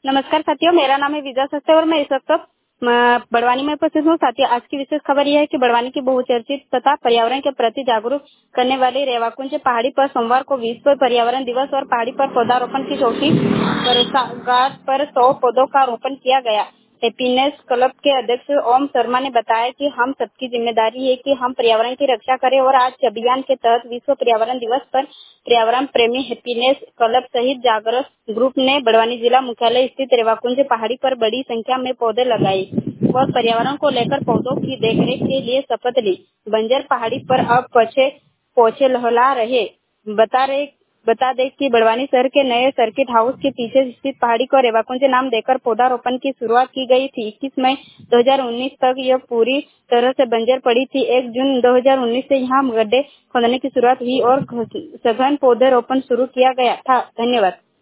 नमस्कार साथियों, मेरा नाम है विजय सस्ते और मैं इस वक्त बड़वानी में उपस्थित हूँ। साथियों, आज की विशेष खबर यह है कि बड़वानी की बहुचर्चित तथा पर्यावरण के प्रति जागरूक करने वाली रेवाकुंज पहाड़ी पर सोमवार को विश्व पर्यावरण दिवस और पहाड़ी पर पौधारोपण की चौथी वर्षगांठ पर 100 पौधों का रोपण किया गया। हैप्पीनेस क्लब के अध्यक्ष ओम शर्मा ने बताया कि हम सबकी जिम्मेदारी है कि हम पर्यावरण की रक्षा करें और आज अभियान के तहत विश्व पर्यावरण दिवस पर पर्यावरण प्रेमी हैप्पीनेस क्लब सहित जागरूक ग्रुप ने बड़वानी जिला मुख्यालय स्थित रेवाकुंज पहाड़ी पर बड़ी संख्या में पौधे लगाए और पर्यावरण को लेकर पौधों की देखरेख के लिए शपथ ली। बंजर पहाड़ी पर अब पोछे लहला रहे। बता दें कि बड़वानी शहर के नए सर्किट हाउस के पीछे स्थित पहाड़ी को रेवाकुंज नाम देकर पौधारोपण की शुरुआत की गई थी। 21 मई 2019 तक यह पूरी तरह से बंजर पड़ी थी। 1 जून 2019 से यहाँ गड्ढे खोदने की शुरुआत हुई और सघन पौधे रोपण शुरू किया गया था। धन्यवाद।